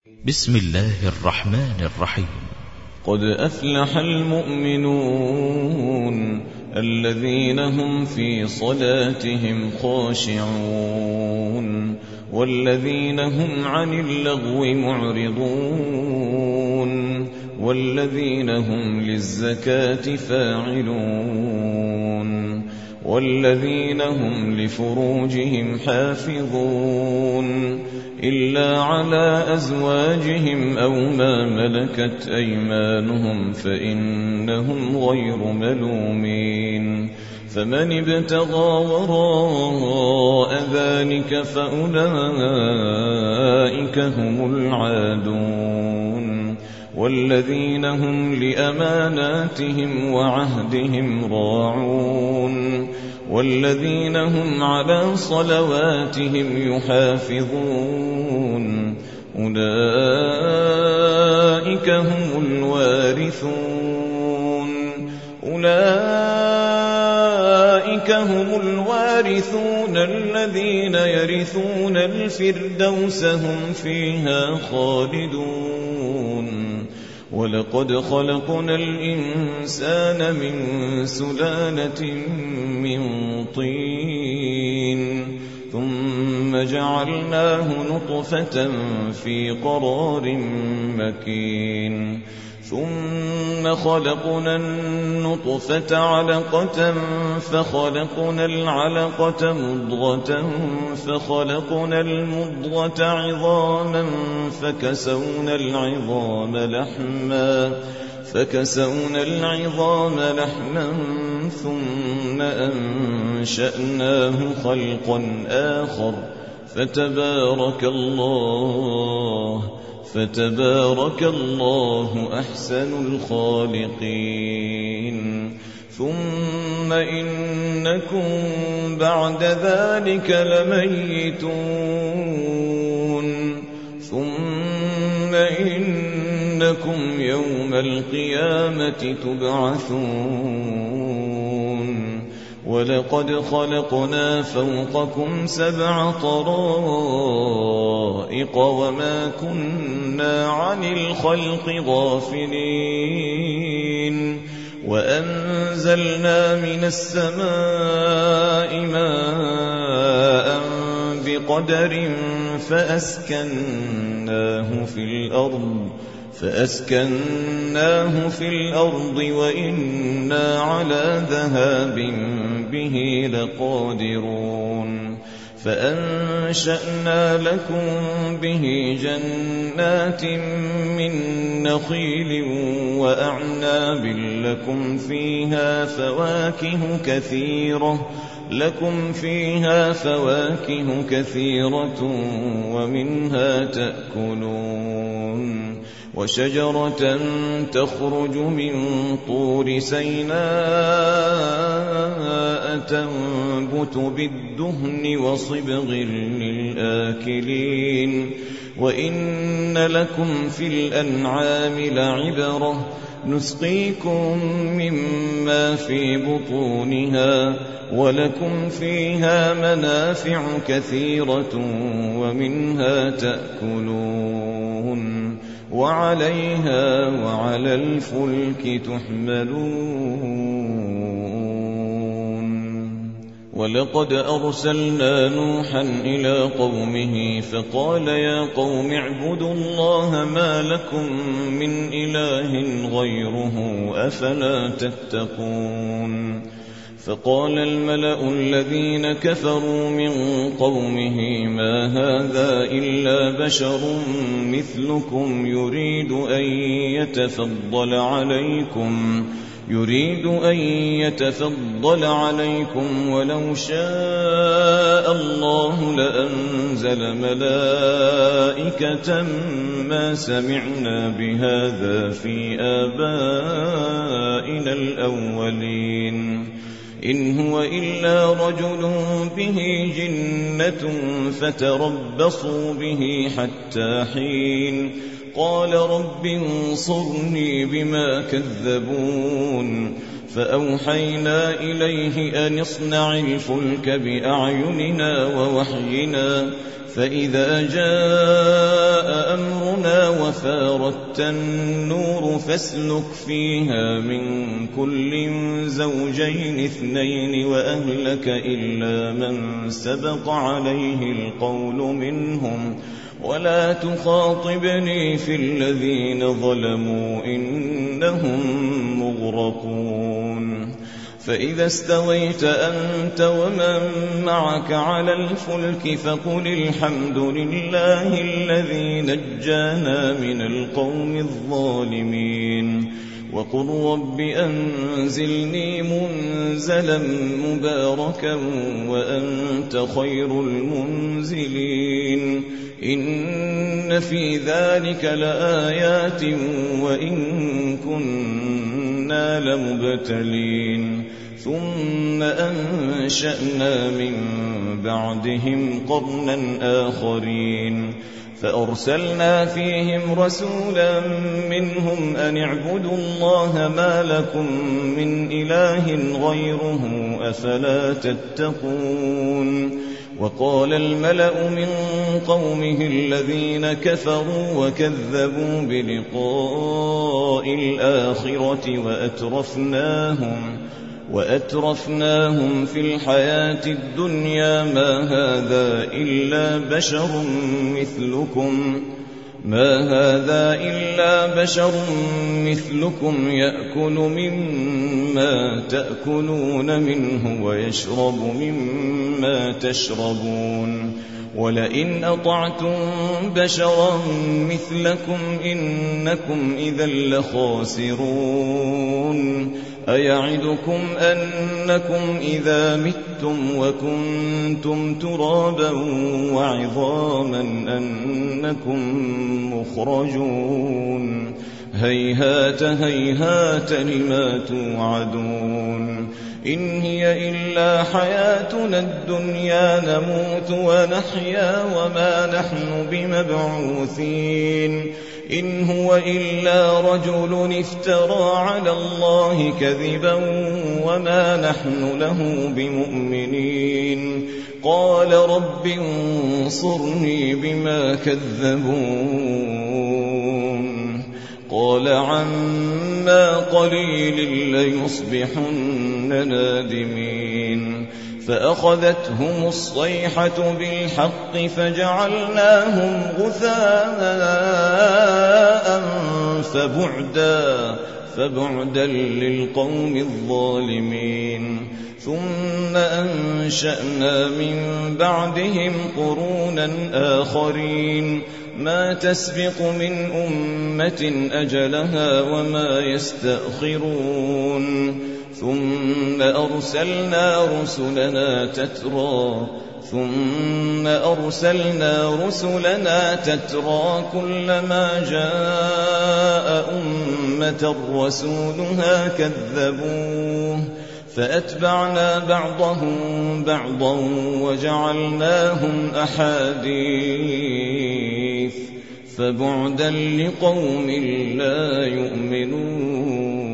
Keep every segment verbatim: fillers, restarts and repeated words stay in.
بسم الله الرحمن الرحيم. قد أفلح المؤمنون الذين هم في صلاتهم خاشعون والذين هم عن اللغو معرضون والذين هم للزكاة فاعلون والذين هم لفروجهم حافظون إلا على أزواجهم أو ما ملكت أيمانهم فإنهم غير ملومين. فمن ابتغى وراء ذلك فأولئك هم العادون والذين هم لأماناتهم وعهدهم راعون والذين هم على صلواتهم يحافظون أولئك هم الوارثون أولئك هم الوارثون الذين يرثون الفردوس هم فيها خالدون. ولقد خلقنا الإنسان من سلالة من طين ثم جعلناه نطفة في قرار مكين ثم خلقنا النطفة علقة فخلقنا العلقة مضغة فخلقنا المضغة عظاما فكسونا العظام لحما فكسونا العظام لحما ثم أنشأناه خلقا آخر فتبارك الله فتبارك الله أحسن الخالقين. ثم إنكم بعد ذلك لميتون ثم إنكم يوم القيامة تبعثون. ولقد خلقنا فوقكم سبع طرائق وما كنا عن الخلق غافلين وأنزلنا من السماء ماء بقدر فأسكناه في الأرض فأسكناه في الأرض وإنا على ذهاب به لقادرون. فأنشأنا لكم به جنات من نخيل وأعناب لكم فيها فواكه كثيرة لكم فيها فواكه كثيرة ومنها تأكلون. وشجرة تخرج من طور سيناء تنبت بالدهن وصبغ للآكلين. وإن لكم في الأنعام لعبرة نسقيكم مما في بطونها ولكم فيها منافع كثيرة ومنها تأكلون وعليها وعلى الفلك تحملون. ولقد أرسلنا نوحا إلى قومه فقال يا قوم اعبدوا الله ما لكم من إله غيره أفلا تتقون. فقال الملأ الذين كفروا من قومه ما هذا إلا بشر مثلكم يريد أن يتفضل عليكم يريد أن يتفضل عليكم ولو شاء الله لأنزل ملائكة ما سمعنا بهذا في آبائنا الأولين إن هو إلا رجل به جنة فتربصوا به حتى حين. قال رب انصرني بما كذبون. فأوحينا إليه أن اصنع الفلك بأعيننا ووحينا فإذا جاء أمرنا وفارت النور فاسلك فيها من كل زوجين اثنين وأهلك إلا من سبق عليه القول منهم ولا تخاطبني في الذين ظلموا إنهم مغرقون فإذا استويت أنت ومن معك على الفلك فقل الحمد لله الذي نجانا من القوم الظالمين وقل رب أنزلني منزلا مباركا وأنت خير المنزلين إن في ذلك لآيات وإن كنا لمبتلين ثم أنشأنا من بعدهم قرنا آخرين فأرسلنا فيهم رسولا منهم أن اعبدوا الله ما لكم من إله غيره أفلا تتقون وقال الملأ من قومه الذين كفروا وكذبوا بلقاء الآخرة وأترفناهم وأترفناهم في الحياة الدنيا ما هذا إلا بشر مثلكم ما هذا إلا بشر مثلكم يأكل مما تأكلون منه ويشرب مما تشربون ولئن أطعتم بشرا مثلكم إنكم إذا لخاسرون أيعدكم أنكم إذا متم وكنتم ترابا وعظاما أنكم مخرجون هيهات هيهات لما توعدون إن هي إلا حياتنا الدنيا نموت ونحيا وما نحن بمبعوثين إن هو إلا رجل افترى على الله كذبا وما نحن له بمؤمنين قال رب انصرني بما كذبون قال عما قليل ليصبحن نادمين فأخذتهم الصيحة بالحق فجعلناهم غثاء فبعدا فبعدا للقوم الظالمين ثم أنشأنا من بعدهم قرونا آخرين ما تسبق من أمة أجلها وما يستأخرون ثم أرسلنا رسلنا تترى ثم أرسلنا رسلنا تترى كلما جاء أمة رسولها كذبوه فأتبعنا بعضهم بعضا وجعلناهم أحاديث فبعدا لقوم لا يؤمنون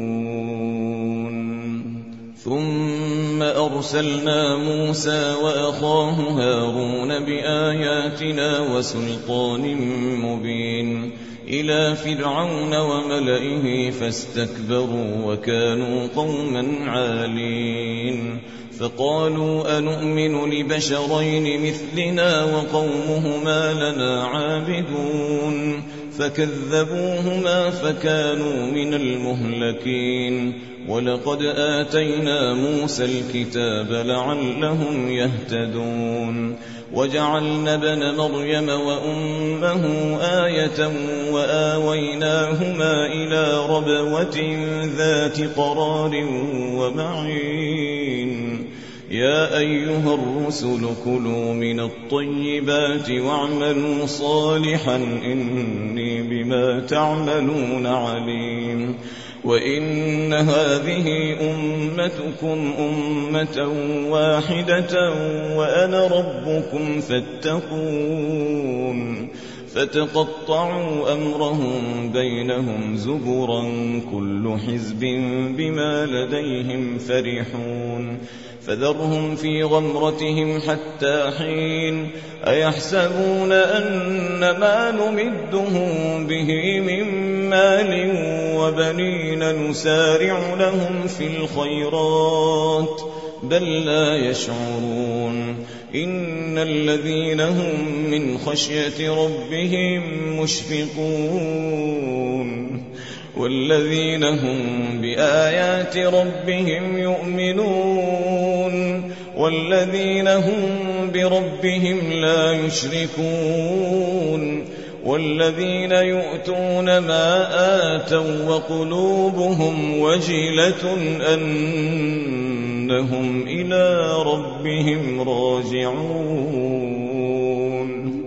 ثم أرسلنا موسى وأخاه هارون بآياتنا وسلطان مبين إلى فرعون وملئه فاستكبروا وكانوا قوما عالين فقالوا أنؤمن لبشرين مثلنا وقومهما لنا عابدون فكذبوهما فكانوا من المهلكين ولقد آتينا موسى الكتاب لعلهم يهتدون وجعلنا ابن مريم وأمه آية وآويناهما إلى ربوة ذات قرار ومعين يا أيها الرسل كلوا من الطيبات واعملوا صالحا إني بما تعملون عليم وإن هذه أمتكم أمة واحدة وأنا ربكم فاتقون فتقطعوا أمرهم بينهم زبرا كل حزب بما لديهم فرحون فذرهم في غمرتهم حتى حين أيحسبون أن ما نمدهم به من مال وبنين نسارع لهم في الخيرات بل لا يشعرون إن الذين هم من خشية ربهم مشفقون والذين هم بآيات ربهم يؤمنون والذين هم بربهم لا يشركون والذين يؤتون ما آتوا وقلوبهم وجلة أنهم إلى ربهم راجعون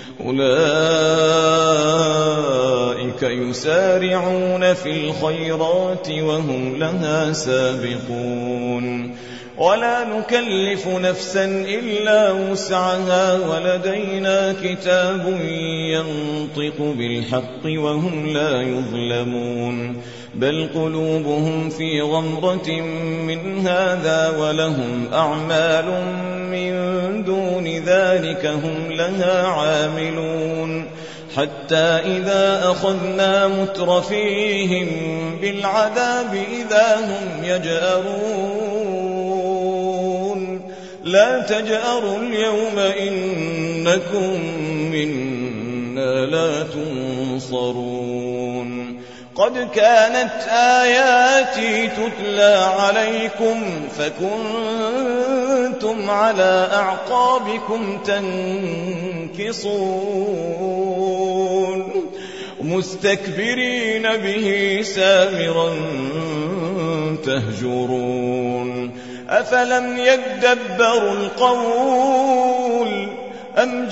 أولئك يسارعون في الخيرات وهم لها سابقون ولا نكلف نفسا إلا وسعها ولدينا كتاب ينطق بالحق وهم لا يظلمون بل قلوبهم في غمرة من هذا ولهم أعمال من دون ذلك هم لها عاملون حتى إذا أخذنا مترفيهم بالعذاب إذا هم يجأرون لا تجأروا اليوم إنكم منا لا تنصرون قد كانت آياتي تتلى عليكم فكنتم على أعقابكم تنكصون مستكبرين به سامرا تهجرون أفلم يدبروا القول أم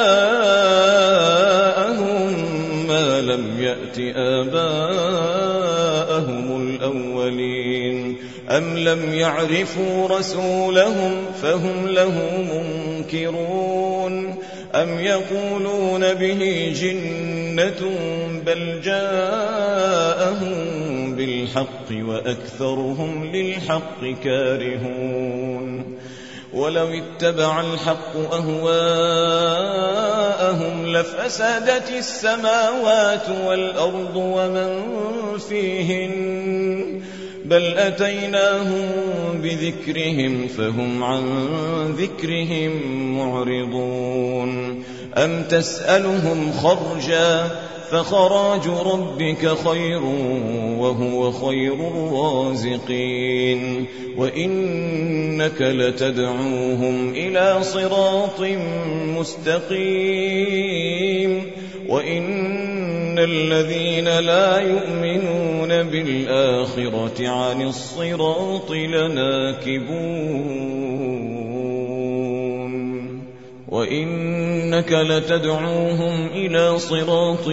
جاءهم ما لم يأت آباءهم الأولين أم لم يعرفوا رسولهم فهم له منكرون أم يقولون به جنة بل جاءهم بالحق وأكثرهم للحق كارهون ولو اتبع الحق أهواءهم لفسدت السماوات والأرض ومن فيهن بل أتيناهم بذكرهم فهم عن ذكرهم معرضون أم تسألهم خرجا فخراج ربك خير وهو خير الرازقين وإنك لتدعوهم إلى صراط مستقيم وإن الذين لا يؤمنون بالآخرة عن الصراط لناكبون وإنك لتدعوهم إلى صراط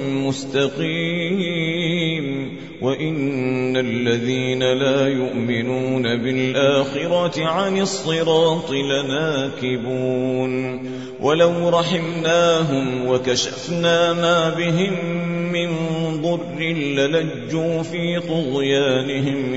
مستقيم وإن الذين لا يؤمنون بالآخرة عن الصراط لناكبون ولو رحمناهم وكشفنا ما بهم من ضر للجوا في طغيانهم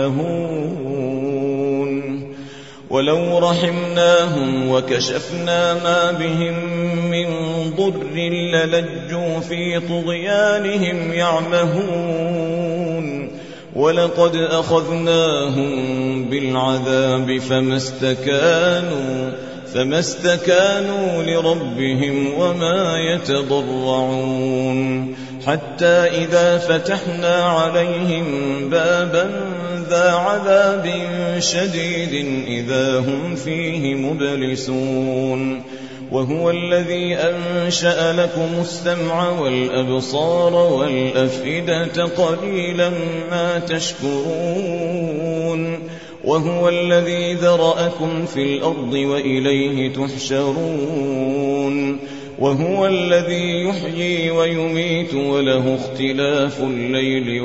يعمهون ولو رحمناهم وكشفنا ما بهم من ضر للجوا في طغيانهم يعمهون ولقد أخذناهم بالعذاب فما استكانوا فما استكانوا لربهم وما يتضرعون حتى إذا فتحنا عليهم بابا ذا عذاب شديد إذا هم فيه مبلسون وهو الذي أنشأ لكم السمع والأبصار والأفئدة قليلا ما تشكرون وهو الذي ذرأكم في الأرض وإليه تحشرون وهو الذي يحيي ويميت وله اختلاف الليل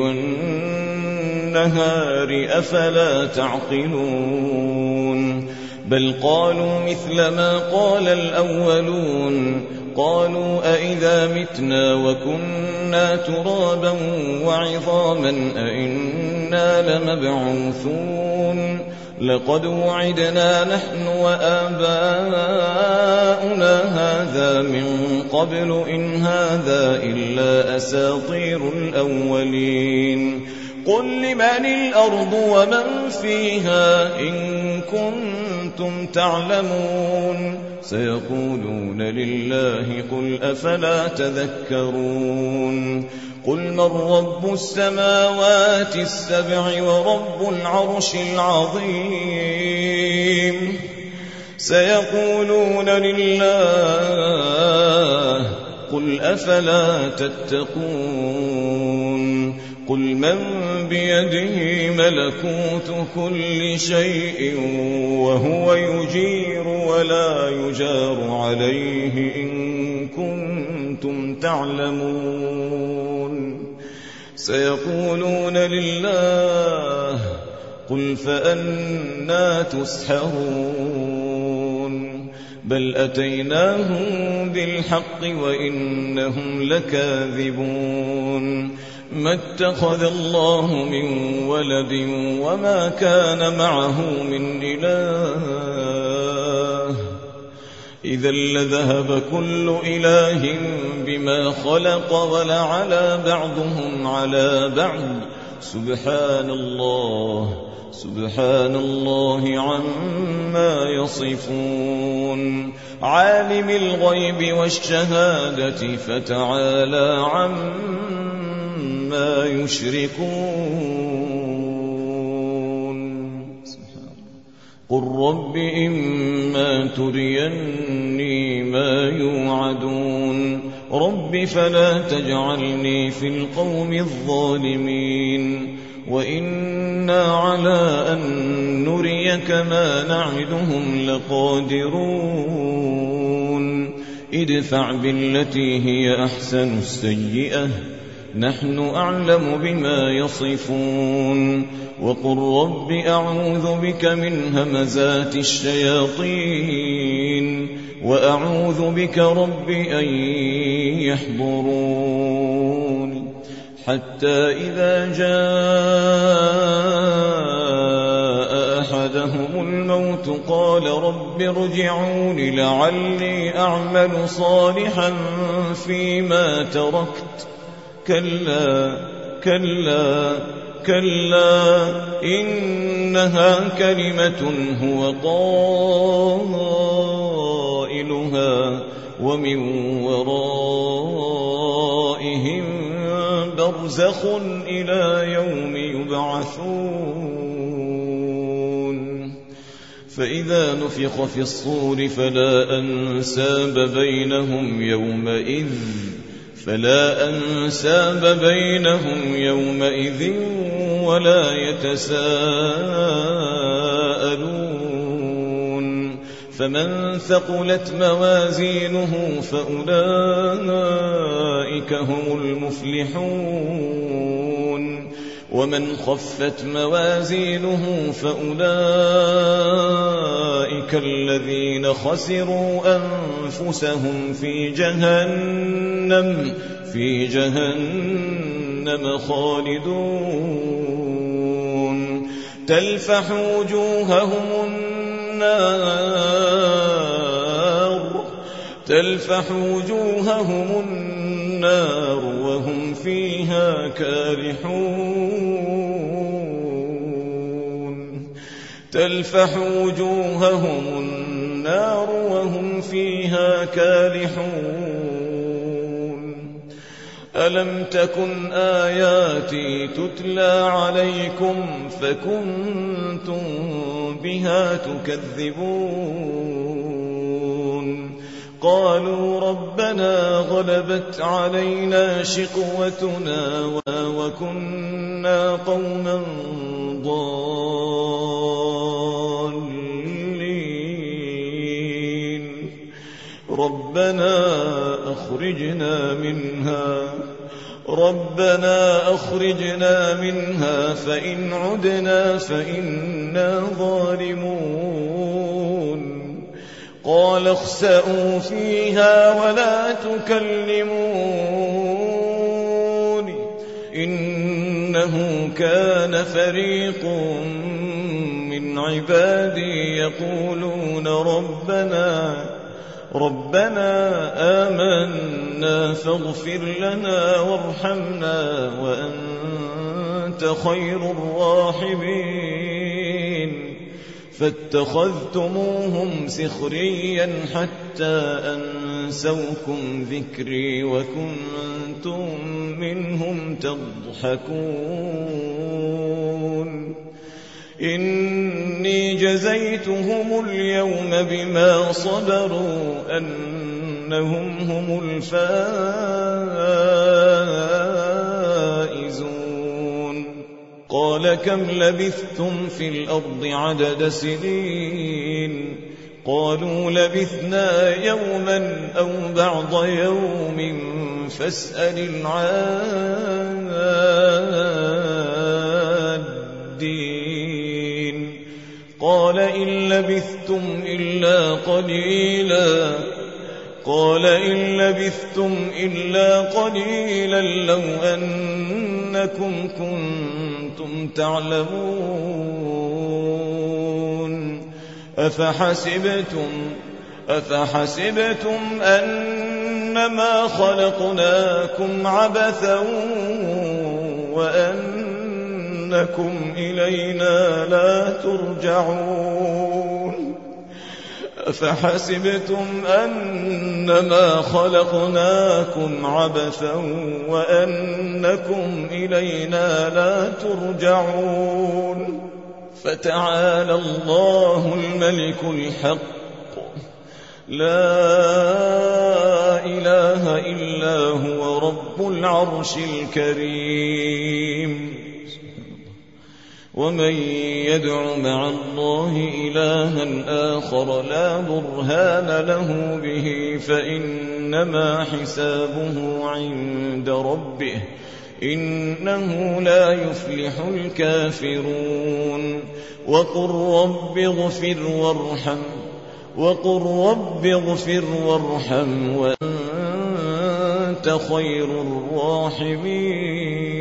والنهار أفلا تعقلون بل قالوا مثل ما قال الأولون قالوا أئذا متنا وكنا ترابا وعظاما أئنا لمبعوثون لقد وعدنا نحن وآباؤنا هذا من قبل إن هذا إلا أساطير الأولين قل لمن الأرض ومن فيها إن كنتم تعلمون سيقولون لله قل أفلا تذكرون قل من رب السماوات السبع ورب العرش العظيم سيقولون لله قل أفلا تتقون قل من بيده ملكوت كل شيء وهو يجير ولا يجار عليه إن كنتم تعلمون سيقولون لله قل فأنى تسحرون بل أتيناهم بالحق وإنهم لكاذبون ما اتخذ الله من ولد وما كان معه من إله إذا لذهب كل إله بما خلق ولعلى بعضهم على بعض سبحان الله سبحان الله عما يصفون عالم الغيب والشهادة فتعالى عما يشركون قل رب إما تريني ما يوعدون رب فلا تجعلني في القوم الظالمين وإنا على أن نريك ما نعدهم لقادرون ادفع بالتي هي أحسن السيئة نحن أعلم بما يصفون وقل رب أعوذ بك من همزات الشياطين وأعوذ بك رب أن يحضرون حتى إذا جاء أحدهم الموت قال رب ارجعون لعلي أعمل صالحا فيما تركت كلا كلا كلا إنها كلمة هو قائلها ومن ورائهم برزخ إلى يوم يبعثون فإذا نفخ في الصور فلا أنساب بينهم يومئذ فلا أنساب بينهم يومئذ ولا يتساءلون فمن ثقلت موازينه فأولئك هم المفلحون ومن خفت موازينه فأولئك الذين خسروا أنفسهم في جهنم في جهنم خالدون تلفح وجوههم النار تلفح وجوههم النار وهم فيها كالحون تلفح وجوههم النار وهم فيها كالحون ألم تكن آياتي تتلى عليكم فكنتم بها تكذبون قالوا ربنا غلبت علينا شقوتنا وكنا قوما ضالين ربنا أخرجنا منها ربنا أخرجنا منها فإن عدنا فإنا ظالمون قال اخسئوا فيها ولا تكلمون إنه كان فريق من من عبادي يقولون ربنا ربنا آمنا فاغفر لنا وارحمنا وأنت خير الراحمين فاتخذتموهم سخريا حتى أنسوكم ذكري وكنتم منهم تضحكون إني جزيتهم اليوم بما صبروا أنهم هم الفائزون قال كم لبثتم في الأرض عدد سنين قالوا لبثنا يوما أو بعض يوم فاسأل العادين قال إن لبثتم إلا قليلا قال إن لبثتم إلا قليلا لو أنكم كنتم تعلمون أفحسبتم أفحسبتم أنما خلقناكم عبثا وأنكم إلينا لا ترجعون أفحسبتم أنما خلقناكم عبثا وأنكم إلينا لا ترجعون فتعالى الله الملك الحق لا إله إلا هو رب العرش الكريم ومن يدع مع الله إلها آخر لا برهان له به فإنما حسابه عند ربه إنه لا يفلح الكافرون وقل رب اغفر وارحم وقل رب اغفر وارحم وأنت خير الراحمين